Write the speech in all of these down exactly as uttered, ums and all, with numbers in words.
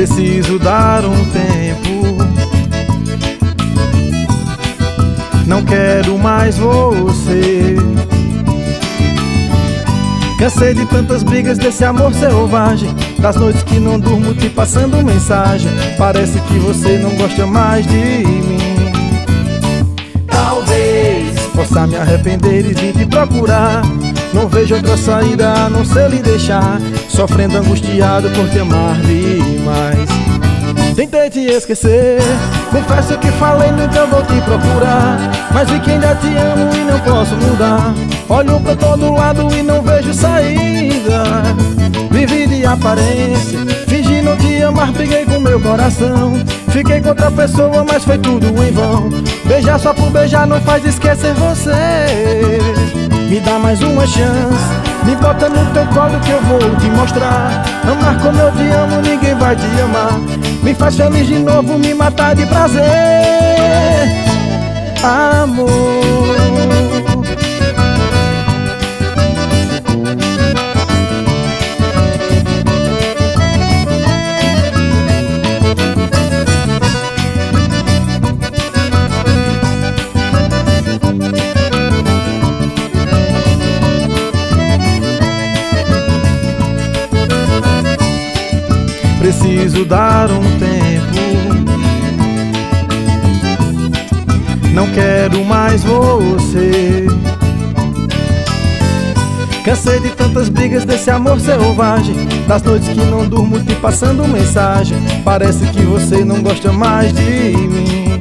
Preciso dar um tempo, não quero mais você. Cansei de tantas brigas, desse amor selvagem, das noites que não durmo te passando mensagem. Parece que você não gosta mais de mim. Talvez possa me arrepender e vir te procurar. Não vejo outra saída a não ser lhe deixar, sofrendo angustiado por te amar demais. Tentei te esquecer, confesso que falei nunca vou te procurar, mas vi que ainda te amo e não posso mudar. Olho pra todo lado e não vejo saída. Vivi de aparência, fingi não te amar, briguei com meu coração. Fiquei com outra pessoa, mas foi tudo em vão. Beijar só por beijar não faz esquecer você. Me dá mais uma chance, me bota no teu colo que eu vou te mostrar. Amar como eu te amo, ninguém vai te amar. Me faz feliz de novo, me matar de prazer, amor. Preciso dar um tempo, não quero mais você. Cansei de tantas brigas, desse amor selvagem, das noites que não durmo te passando mensagem. Parece que você não gosta mais de mim.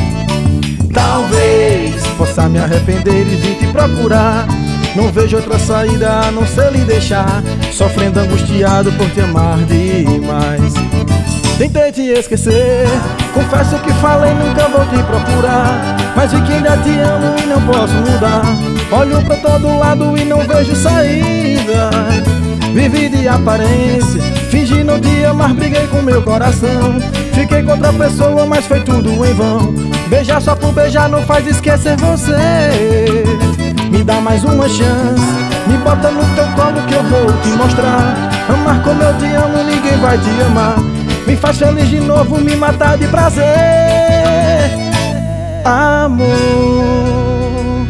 Talvez possa me arrepender e vir te procurar. Não vejo outra saída a não ser lhe deixar, sofrendo angustiado por te amar demais. Tentei te esquecer, confesso que falei nunca vou te procurar, mas vi que ainda te amo e não posso mudar. Olho pra todo lado e não vejo saída. Vivi de aparência, fingi não te amar, briguei com meu coração. Fiquei com outra pessoa, mas foi tudo em vão. Beijar só por beijar não faz esquecer você. Me dá mais uma chance, me bota no teu colo que eu vou te mostrar. Amar como eu te amo, ninguém vai te amar. Me faz feliz de novo, me matar de prazer, amor.